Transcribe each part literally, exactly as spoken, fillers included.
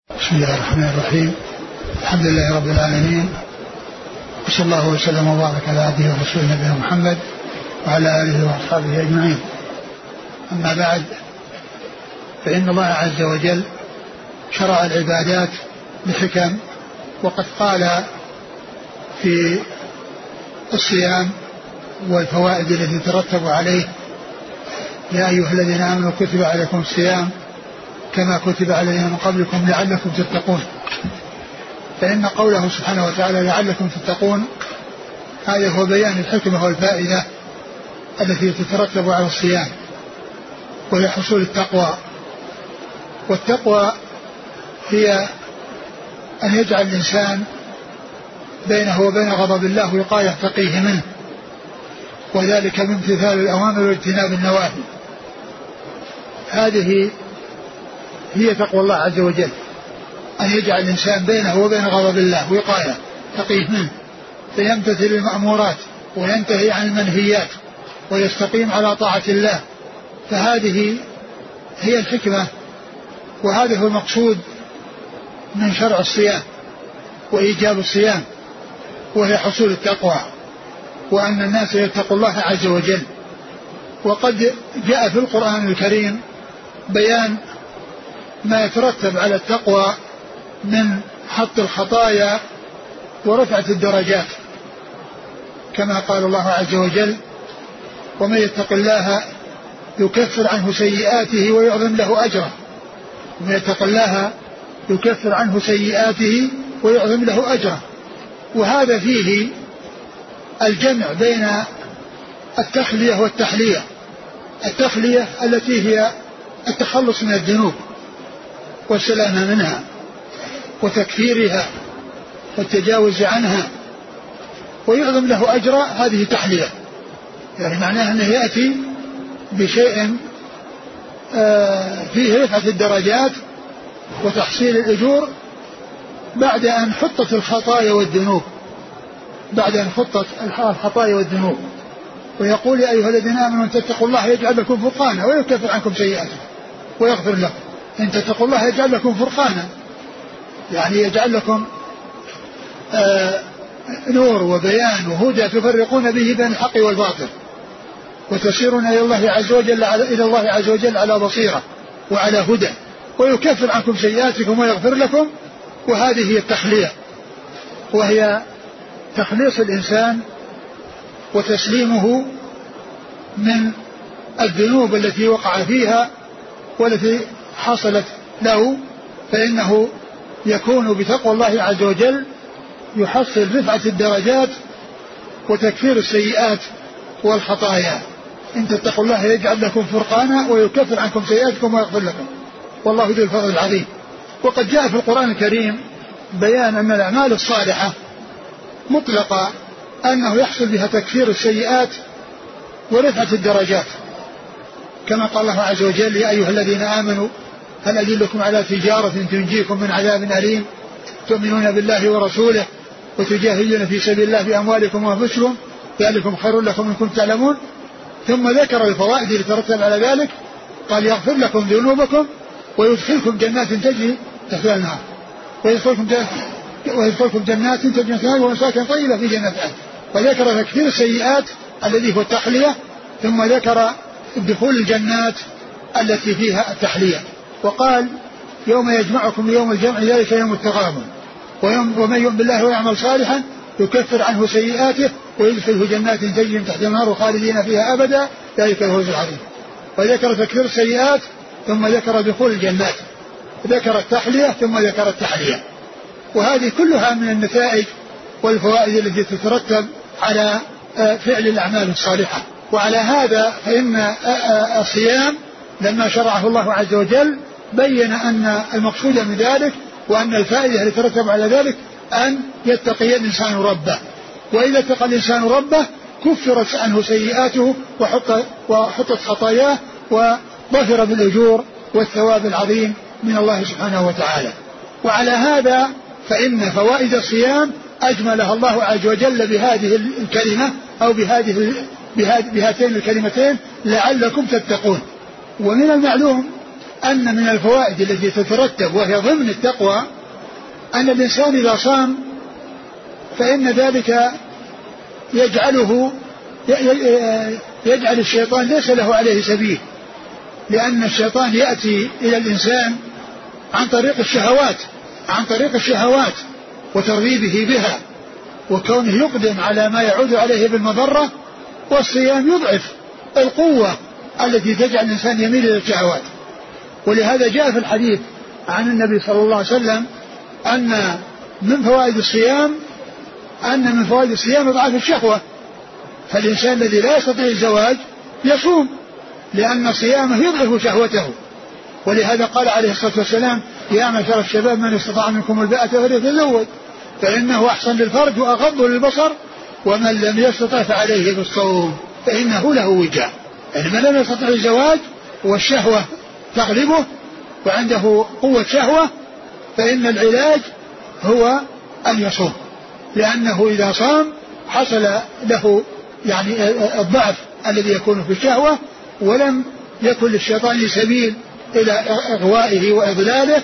بسم الله الرحمن الرحيم. الحمد لله رب العالمين، وصلى الله وسلم وبارك على عبده ورسوله نبينا محمد وعلى آله وأصحابه أجمعين. أما بعد، فإن الله عز وجل شرع العبادات بحكم، وقد قال في الصيام والفوائد التي ترتب عليه: يا أيها الذين آمنوا كتب عليكم الصيام كما كتب علينا من قبلكم لعلكم تتقون. فإن قوله سبحانه وتعالى لعلكم تتقون هذا هو بيان الحكمة والفائدة التي تترتب على الصيام، وهي حصول التقوى. والتقوى هي أن يجعل الإنسان بينه وبين غضب الله وقاية تقيه منه، وذلك بامتثال الأوامر واجتناب النواهي. هذه هي تقوى الله عز وجل، أن يجعل الإنسان بينه وبين غضب الله وقاية تقيه منه، فيمتثل المأمورات وينتهي عن المنهيات ويستقيم على طاعة الله. فهذه هي الحكمة، وهذا هو المقصود من شرع الصيام وإيجاب الصيام، وهي حصول التقوى، وأن الناس يتقوا الله عز وجل. وقد جاء في القرآن الكريم بيان ما يترتب على التقوى من حط الخطايا ورفعة الدرجات، كما قال الله عز وجل: ومن يتق الله يكفر عنه سيئاته ويعظم له أجره. ومن يتق الله يكفر عنه سيئاته ويعظم له أجره. وهذا فيه الجمع بين التخلية والتحلية. التخلية التي هي التخلص من الذنوب والسلامة منها وتكفيرها والتجاوز عنها، ويعظم له أجر، هذه تحلية، يعني معناها أنه يأتي بشيء فيه رفعة الدرجات وتحصيل الأجور بعد أن حطت الخطايا والذنوب بعد أن حطت الخطايا والذنوب. ويقول: يا أيها الذين آمنوا إن تتقوا الله يجعل لكم فرقانا ويكفر عنكم سيئاتكم ويغفر لكم. إن تتقوا الله يجعل لكم فرقانا، يعني يجعل لكم آه نور وبيان وهدى تفرقون به بين الحق والباطل، وتسيرون إلى الله عز وجل إلى الله عز وجل على بصيرة وعلى هدى، ويكفر عنكم سيئاتكم ويغفر لكم. وهذه هي التخلية، وهي تخليص الإنسان وتسليمه من الذنوب التي وقع فيها والتي حصلت له، فإنه يكون بتقوى الله عز وجل يحصل رفعة الدرجات وتكفير السيئات والخطايا. إن تتقوا الله يجعل لكم فرقانا ويكفر عنكم سيئاتكم ويغفر لكم، والله ذو الفضل العظيم. وقد جاء في القرآن الكريم بيان أن الأعمال الصالحة مطلقة أنه يحصل بها تكفير السيئات ورفعة الدرجات، كما قال الله عز وجل: يا أيها الذين آمنوا هل أدلكم على تجارة تنجيكم من عذاب أليم تؤمنون بالله ورسوله وتجاهدون في سبيل الله بأموالكم وأنفسكم ذلكم خير لكم إن كنتم تعلمون. ثم ذكر الفوائد التي ترتب على ذلك، قال: يغفر لكم ذنوبكم ويدخلكم جنات تجري تحتها النهر ويدخلكم ويدخلكم جنات تجري تحتها النهر ومساكن طيبة في جنات عدن. وذكر تكفير السيئات الذي هو التحلية، ثم ذكر دخول الجنات التي فيها التحلية، وقال: يوم يجمعكم يوم الجمع ذلك يوم التغابن، ومن يؤمن بالله ويعمل صالحا يكفر عنه سيئاته ويدخله جنات تجري من تحتها النهر خالدين فيها أبدا ذلك الفوز العظيم. وذكر تكفير السيئات ثم ذكر دخول الجنات، ذكر التحلية ثم ذكر التحلية. وهذه كلها من النتائج والفوائد التي تترتب على فعل الأعمال الصالحة. وعلى هذا فإن الصيام لما شرعه الله عز وجل بين أن المقصود من ذلك وأن الفائدة التي تترتب على ذلك أن يتقي الإنسان ربه، وإذا اتقى الإنسان ربه كفرت عنه سيئاته وحط وحطت خطاياه وظفر بالأجور والثواب العظيم من الله سبحانه وتعالى. وعلى هذا فإن فوائد الصيام أجملها الله عز وجل بهذه الكلمة أو بهذه بهاتين الكلمتين: لعلكم تتقون. ومن المعلوم أن من الفوائد التي تترتب وهي ضمن التقوى أن الإنسان إذا صام فإن ذلك يجعله يجعل الشيطان ليس له عليه سبيل، لأن الشيطان يأتي إلى الإنسان عن طريق الشهوات عن طريق الشهوات وترغيبه بها، وكونه يقدم على ما يعود عليه بالمضرة، والصيام يضعف القوة التي تجعل الإنسان يميل إلى الشهوات. ولهذا جاء في الحديث عن النبي صلى الله عليه وسلم أن من فوائد الصيام أن من فوائد الصيام إضعاف الشهوة، فالإنسان الذي لا يستطيع الزواج يصوم لأن صيامه يضعف شهوته. ولهذا قال عليه الصلاة والسلام: يا معشر الشباب من استطاع منكم الباءة فليتزوج فإنه أحسن للفرج وأغض للبصر ومن لم يستطع فعليه بالصوم فإنه له وجاء. يعني من لم يستطع الزواج والشهوة تغلبه وعنده قوة شهوة فإن العلاج هو أن يصوم، لأنه إذا صام حصل له يعني الضعف الذي يكون في الشهوة، ولم يكن للشيطان سبيل إلى إغوائه وإضلاله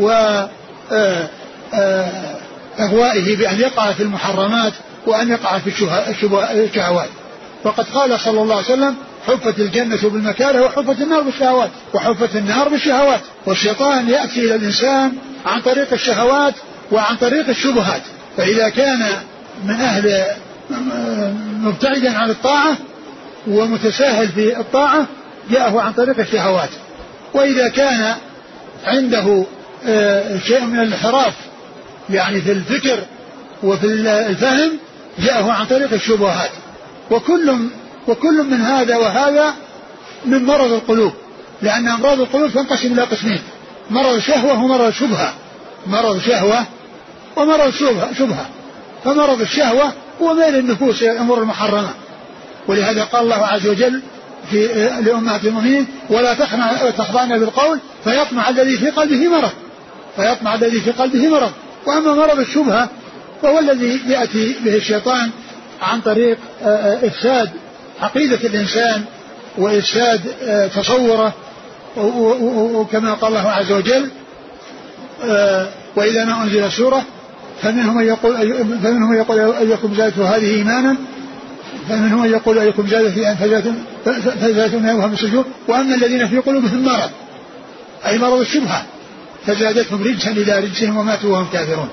وإغوائه بأن يقع في المحرمات وأن يقع في الشهوات. وقد قال صلى الله عليه وسلم: حفت الجنة بالمكاره وحفت النار بالشهوات وحفت النار بالشهوات. والشيطان يأتي إلى الإنسان عن طريق الشهوات وعن طريق الشبهات، فإذا كان من أهل مبتعدا عن الطاعة ومتساهل في الطاعة جاءه عن طريق الشهوات، وإذا كان عنده شيء من الانحراف يعني في الفكر وفي الفهم جاءه عن طريق الشبهات. وكل وكل من هذا وهذا من مرض القلوب، لأن أمراض القلوب تنقسم إلى قسمين: مرض شهوة ومرض شبهة. مرض شهوة ومرض شبهة, شبهة. فمرض الشهوة هو ميل النفوس إلى الأمور المحرمة، ولهذا قال الله عز وجل في لأمهات المؤمنين: ولا تخضعن بالقول فيطمع الذي في قلبه مرض فيطمع الذي في قلبه مرض. وأما مرض الشبهة فهو الذي يأتي به الشيطان عن طريق إفساد عقيدة الإنسان وإفساد تصوره، وكما قال الله عز وجل: وإذا ما أنزل سورة فمنهم من يقول فمنهم من يقول أيكم زادته هذه إيمانا فمنهم من يقول أيكم زادته فزادتهم يوهم السجود وأما الذين في قلوبهم مرض أي مرض الشبهة فزادتهم رجسا إلى رجسهم وماتوا وهم كافرون.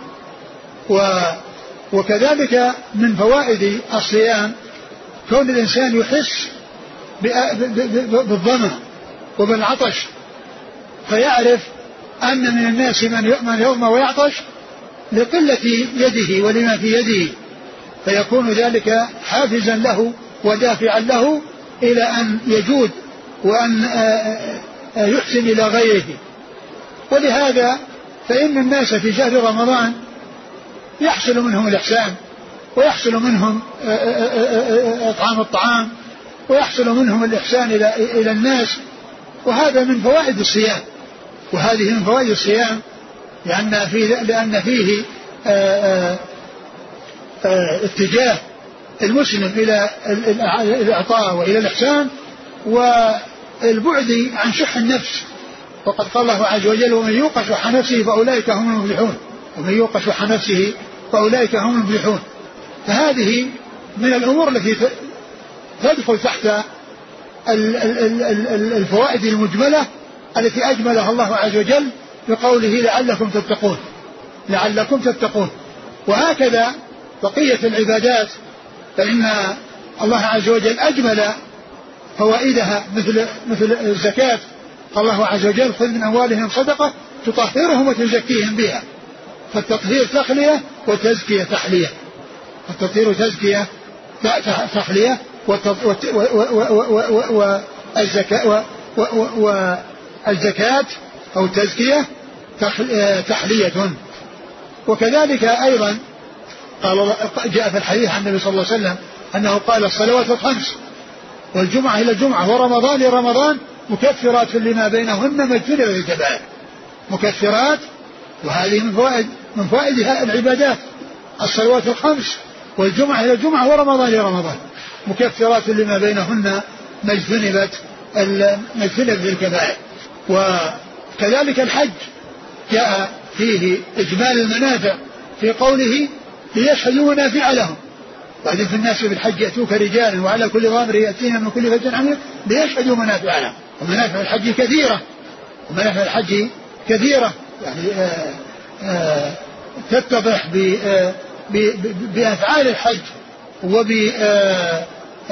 وكذلك من فوائد الصيام كون الإنسان يحس بالظمأ وبالعطش، فيعرف أن من الناس من يظمأ ويعطش لقلة يده ولما في يده، فيكون ذلك حافزا له ودافعا له إلى أن يجود وأن يحسن إلى غيره. ولهذا فإن الناس في شهر رمضان يحصل منهم الإحسان ويحصل منهم إطعام الطعام ويحصل منهم الإحسان إلى إلى الناس، وهذا من فوائد الصيام. وهذه من فوائد الصيام لأن فيه, لأن فيه آآ آآ اتجاه المسلم إلى الإعطاء وإلى الإحسان والبعد عن شح النفس. وقد قال الله عز وجل: ومن يوق شح نفسه فأولئك هم المفلحون ومن يوق شح نفسه فأولئك هم المفلحون. فهذه من الأمور التي تدخل تحت الفوائد المجملة التي أجملها الله عز وجل بقوله: لعلكم تتقون لعلكم تتقون. وهكذا بقية العبادات فإن الله عز وجل أجمل فوائدها مثل مثل الزكاة. قال الله عز وجل: خذ من أموالهم صدقة تطهرهم وتزكيهم بها. فالتطهير تخلية والتزكية تحلية. التطهير تزكية تحلية والزكاة أو التزكية تحلية. وكذلك أيضا قال جاء في الحديث عن النبي صلى الله عليه وسلم أنه قال: الصلوات الخمس والجمعة إلى الجمعة ورمضان إلى رمضان مكفرات لما بينهن ما اجتنبت الكبائر. مكفرات، وهذه من فوائد من فوائدها العبادات. الصلوات الخمس والجمعة إلى الجمعة ورمضان إلى رمضان مكفرات لما بينهن ما اجتنبت الكبائر. كذلك الحج جاء فيه إجمال المنافع في قوله ليشهدوا منافع لهم. بعدين في الناس بالحج يأتوك رجالا وعلى كل ضامر يأتينا من كل فج عميق ليشهدوا منافع لهم. ومنافع الحج كثيرة ومنافع الحج كثيرة يعني آآ آآ تتضح بأفعال الحج وبأركانه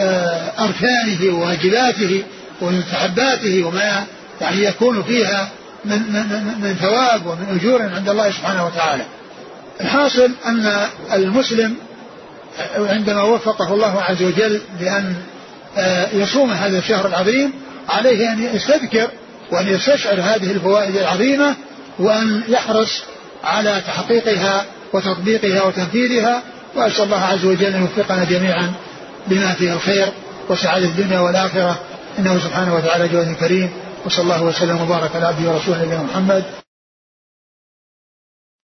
وواجباته ومستحباته وما يعني يكون فيها من, من, من ثواب ومن أجور عند الله سبحانه وتعالى. الحاصل أن المسلم عندما وفقه الله عز وجل بأن يصوم هذا الشهر العظيم عليه أن يستذكر وأن يستشعر هذه الفوائد العظيمة وأن يحرص على تحقيقها وتطبيقها وتنفيذها. وأسأل الله عز وجل أن يوفقنا جميعا بما فيه الخير وسعادة الدنيا والآخرة، إنه سبحانه وتعالى جواد كريم. وصلى الله وسلم وبارك على عبده ورسوله نبينا محمد.